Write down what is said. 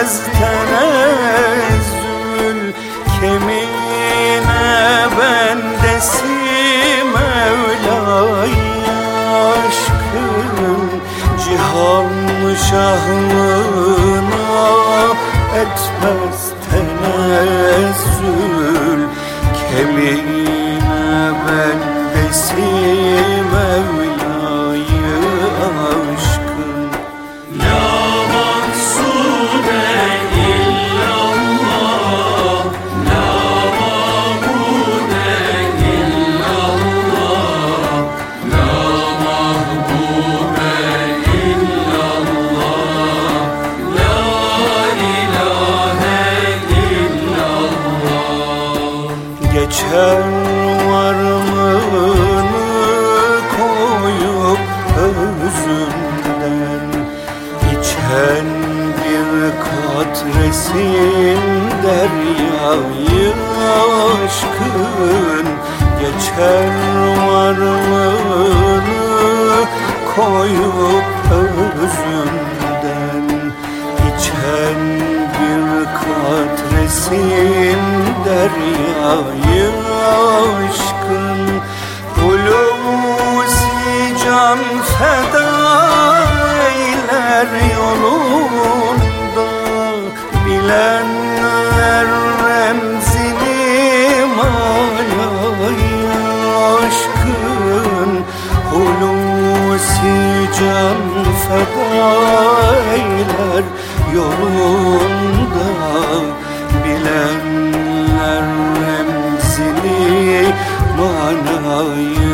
etmez tenezzül, kemine bendesi Mevla'yı aşkın, cihan şahlığına etmez tenezzül, kemine bendesi Mevla'yı aşkın. La maksude illallah, la mabude illallah, la mahbube illallah, la ilahe illallah. Geçer varlığını koyup özünden, içen bir katresin deryayı aşkın. Geçer varlığını koyup özünden, içen bir katresin deryayı aşkın. Hulusi can feda eyler yolunda, bilenler remzini manayı aşkın. Hulusi can feda eyler yolunda, bilenler remzini manayı